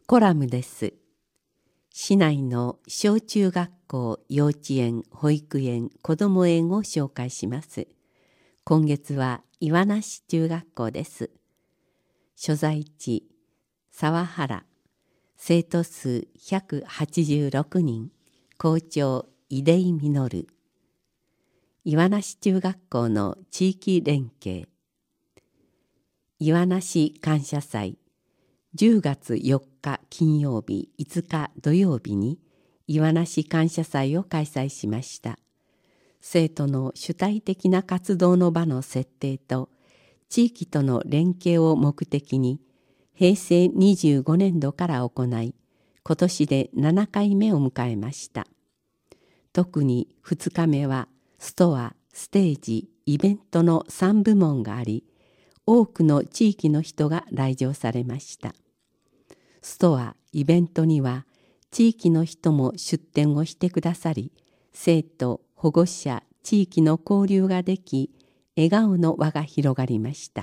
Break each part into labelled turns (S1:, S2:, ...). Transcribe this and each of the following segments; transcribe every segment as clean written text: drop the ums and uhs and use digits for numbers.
S1: コラムです。市内の小中学校、幼稚園、保育園、子ども園を紹介します。今月は岩梨中学校です。所在地沢原、生徒数186人、校長出井実。岩梨中学校の地域連携。岩梨感謝祭、10月4日金曜日、5日土曜日に岩梨感謝祭を開催しました。生徒の主体的な活動の場の設定と地域との連携を目的に平成25年度から行い、今年で7回目を迎えました。特に2日目はストア、ステージ、イベントの3部門があり、多くの地域の人が来場されました。ストア、イベントには地域の人も出展をしてくださり、生徒、保護者、地域の交流ができ、笑顔の輪が広がりました。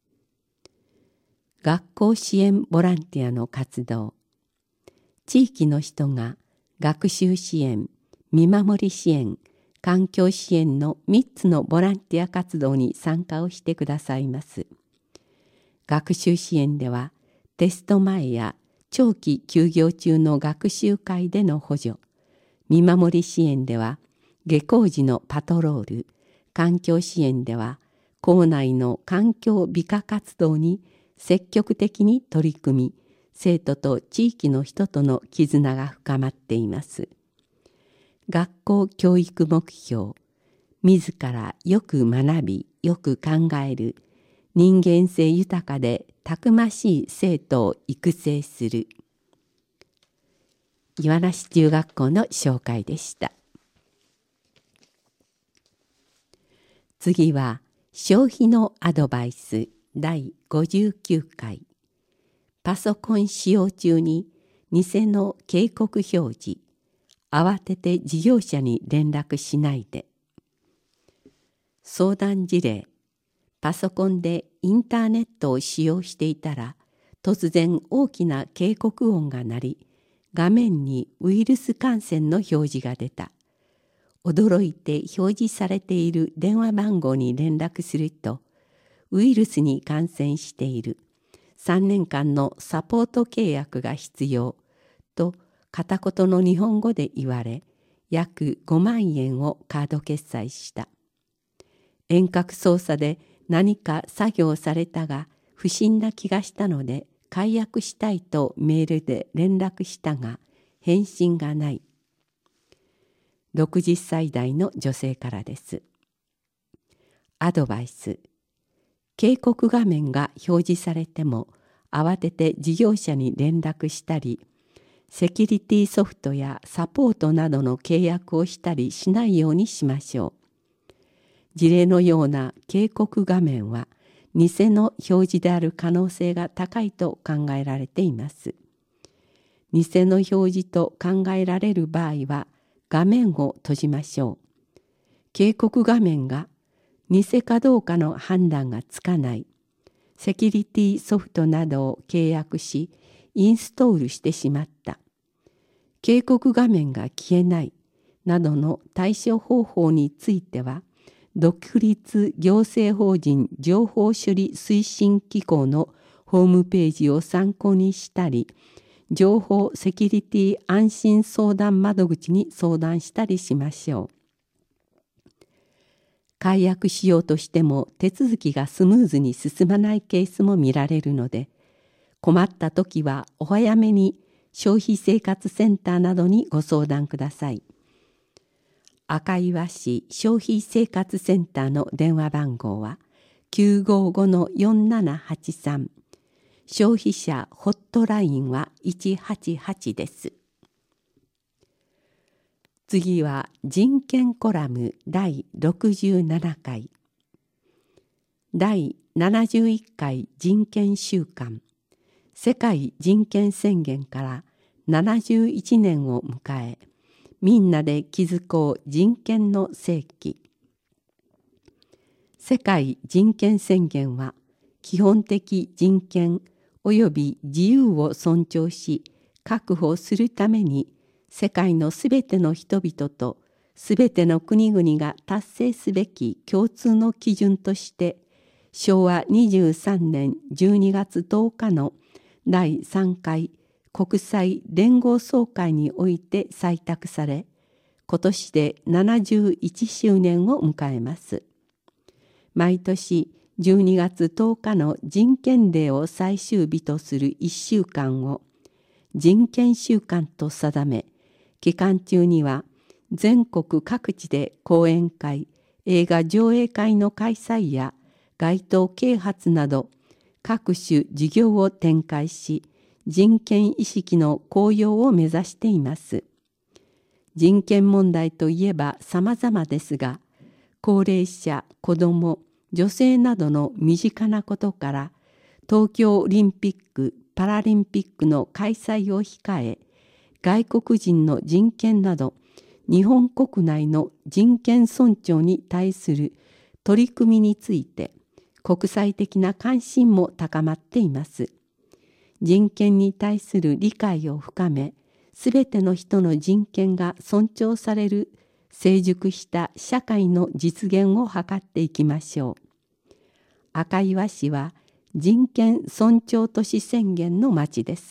S1: 学校支援ボランティアの活動。地域の人が学習支援、見守り支援、環境支援の3つのボランティア活動に参加をしてくださいます。学習支援では、テスト前や長期休業中の学習会での補助、見守り支援では下校時のパトロール、環境支援では校内の環境美化活動に積極的に取り組み、生徒と地域の人との絆が深まっています。学校教育目標、自らよく学び、よく考える、人間性豊かでたくましい生徒を育成する。岩梨中学校の紹介でした。次は消費のアドバイス第59回。パソコン使用中に偽の警告表示、慌てて事業者に連絡しないで。相談事例。パソコンでインターネットを使用していたら、突然大きな警告音が鳴り、画面にウイルス感染の表示が出た。驚いて表示されている電話番号に連絡すると、ウイルスに感染している。3年間のサポート契約が必要と片言の日本語で言われ、約5万円をカード決済した。遠隔操作で何か作業されたが不審な気がしたので解約したいとメールで連絡したが返信がない。60歳代の女性からです。アドバイス。警告画面が表示されても慌てて事業者に連絡したり、セキュリティソフトやサポートなどの契約をしたりしないようにしましょう。事例のような警告画面は偽の表示である可能性が高いと考えられています。偽の表示と考えられる場合は画面を閉じましょう。警告画面が偽かどうかの判断がつかない、セキュリティソフトなどを契約しインストールしてしまった、警告画面が消えないなどの対処方法については、独立行政法人情報処理推進機構のホームページを参考にしたり、情報セキュリティ安心相談窓口に相談したりしましょう。解約しようとしても手続きがスムーズに進まないケースも見られるので、困った時はお早めに消費生活センターなどにご相談ください。赤岩市消費生活センターの電話番号は 955-4783、消費者ホットラインは188です。次は人権コラム第67回。第71回人権週間、世界人権宣言から71年を迎え、みんなで築こう人権の世紀。世界人権宣言は基本的人権及び自由を尊重し確保するために、世界のすべての人々とすべての国々が達成すべき共通の基準として、昭和23年12月10日の第3回国際連合総会において採択され、今年で71周年を迎えます。毎年12月10日の人権デーを最終日とする1週間を人権週間と定め、期間中には全国各地で講演会、映画上映会の開催や街頭啓発など各種事業を展開し、人権意識の高揚を目指しています。人権問題といえば様々ですが、高齢者、子ども、女性などの身近なことから、東京オリンピック・パラリンピックの開催を控え、外国人の人権など、日本国内の人権尊重に対する取り組みについて、国際的な関心も高まっています。人権に対する理解を深め、すべての人の人権が尊重される成熟した社会の実現を図っていきましょう。赤岩市は人権尊重都市宣言の町です。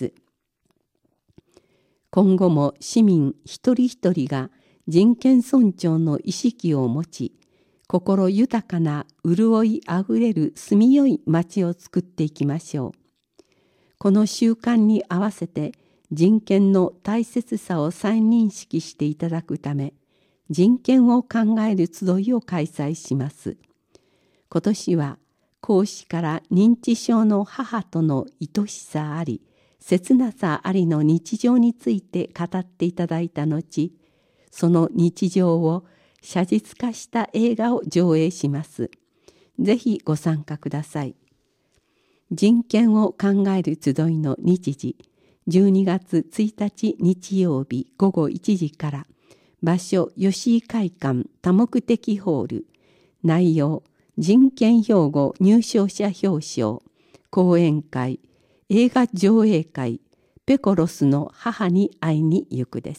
S1: 今後も市民一人一人が人権尊重の意識を持ち、心豊かな潤いあふれる住みよい町を作っていきましょう。この習慣に合わせて人権の大切さを再認識していただくため、人権を考える集いを開催します。今年は孔子から認知症の母との愛しさあり、切なさありの日常について語っていただいた後、その日常を写実化した映画を上映します。ぜひご参加ください。人権を考える集いの日時、12月1日日曜日午後1時から、場所吉井会館多目的ホール、内容人権標語入賞者表彰、講演会、映画上映会、ペコロスの母に会いに行くです。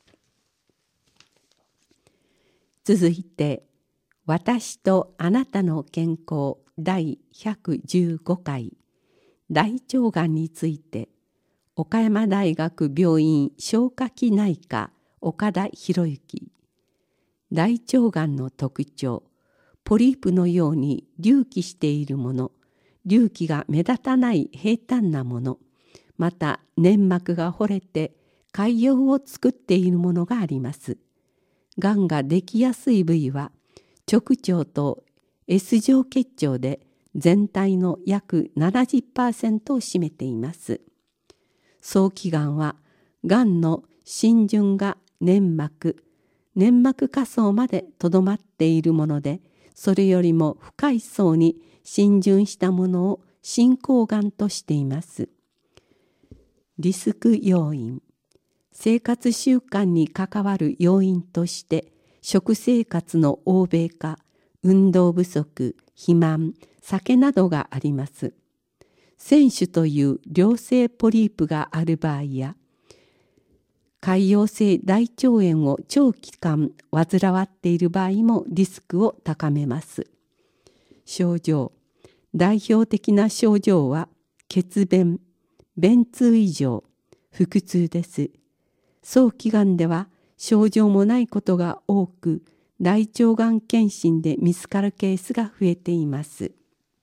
S1: 続いて、私とあなたの健康第115回、大腸がんについて、岡山大学病院消化器内科岡田博之。大腸がんの特徴、ポリープのように隆起しているもの、隆起が目立たない平坦なもの、また粘膜が掘れて潰瘍を作っているものがあります。がんができやすい部位は直腸と S 状結腸で全体の約 70% を占めています。早期がんはがんの浸潤が粘膜下層までとどまっているもので、それよりも深い層に浸潤したものを進行がんとしています。リスク要因、生活習慣に関わる要因として食生活の欧米化、運動不足、肥満、酒などがあります。腺腫という良性ポリープがある場合や、潰瘍性大腸炎を長期間患わっている場合もリスクを高めます。症状、代表的な症状は血便、便通異常、腹痛です。早期がんでは症状もないことが多く、大腸がん検診で見つかるケースが増えています。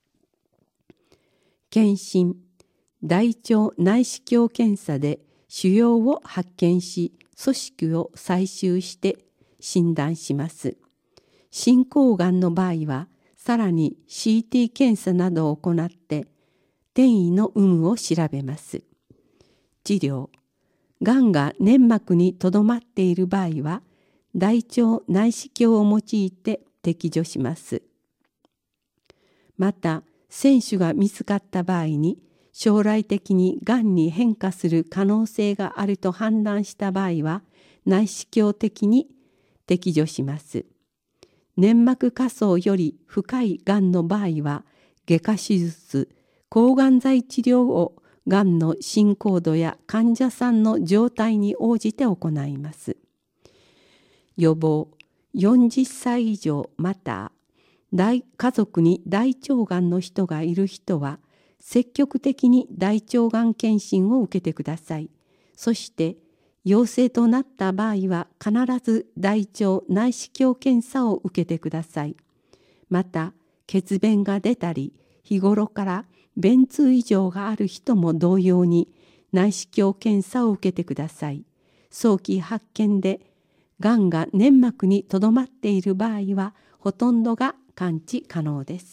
S1: 検診、大腸内視鏡検査で腫瘍を発見し、組織を採集して診断します。進行がんの場合は、さらに CT 検査などを行って、転移の有無を調べます。治療、がんが粘膜にとどまっている場合は、大腸内視鏡を用いて摘除します。また、腺腫が見つかった場合に、将来的にがんに変化する可能性があると判断した場合は、内視鏡的に摘除します。粘膜下層より深いがんの場合は、外科手術、抗がん剤治療をがんの進行度や患者さんの状態に応じて行います。予防、40歳以上また家族に大腸がんの人がいる人は積極的に大腸がん検診を受けてください。そして陽性となった場合は必ず大腸内視鏡検査を受けてください。また血便が出たり日頃から便通異常がある人も同様に内視鏡検査を受けてください。早期発見でがんが粘膜にとどまっている場合はほとんどが完治可能です。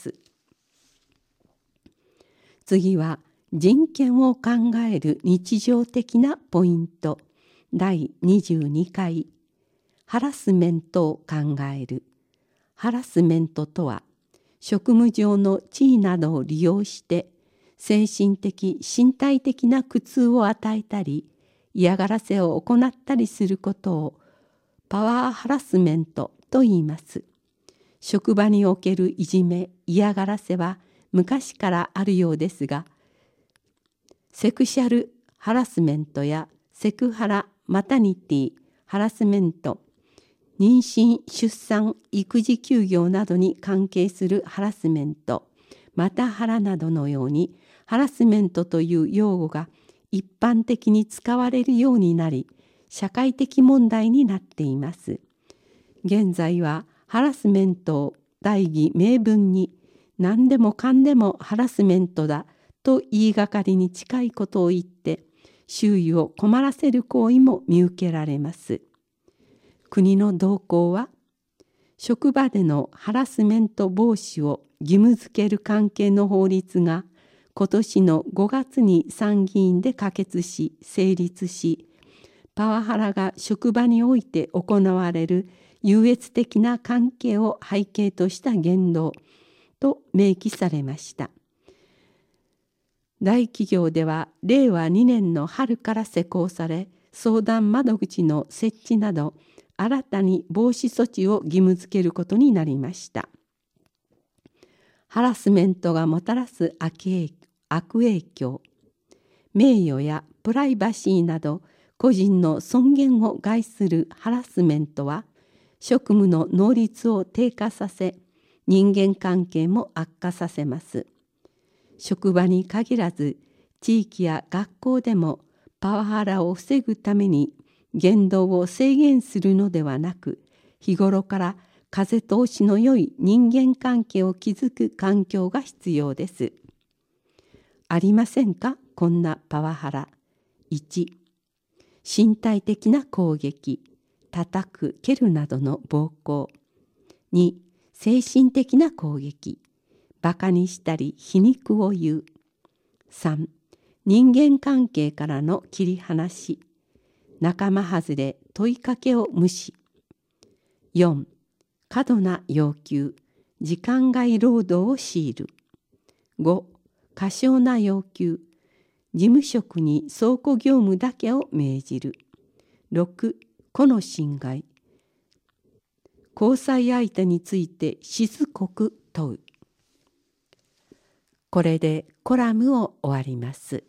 S1: 次は人権を考える日常的なポイント第22回ハラスメントを考える。ハラスメントとは職務上の地位などを利用して精神的身体的な苦痛を与えたり嫌がらせを行ったりすることをパワーハラスメントと言います。職場におけるいじめ嫌がらせは昔からあるようですが、セクシャルハラスメントやセクハラマタニティハラスメント、妊娠出産育児休業などに関係するハラスメントマタハラなどのようにハラスメントという用語が一般的に使われるようになり社会的問題になっています。現在はハラスメントを大義名分に何でもかんでもハラスメントだと言いがかりに近いことを言って周囲を困らせる行為も見受けられます。国の動向は職場でのハラスメント防止を義務付ける関係の法律が今年の5月に参議院で可決し成立し、パワハラが職場において行われる優越的な関係を背景とした言動と明記されました。大企業では令和2年の春から施行され、相談窓口の設置など新たに防止措置を義務付けることになりました。ハラスメントがもたらす悪影響、名誉やプライバシーなど個人の尊厳を害するハラスメントは職務の能率を低下させ、人間関係も悪化させます。職場に限らず地域や学校でもパワハラを防ぐために言動を制限するのではなく、日頃から風通しの良い人間関係を築く環境が必要です。ありませんか、こんなパワハラ。1、身体的な攻撃、叩く、蹴るなどの暴行。2、精神的な攻撃、バカにしたり皮肉を言う。3、人間関係からの切り離し、仲間外れ、問いかけを無視。4、過度な要求、時間外労働を強いる。5、過少な要求、事務職に倉庫業務だけを命じる。6、個の侵害、交際相手についてしつこく問う。これでコラムを終わります。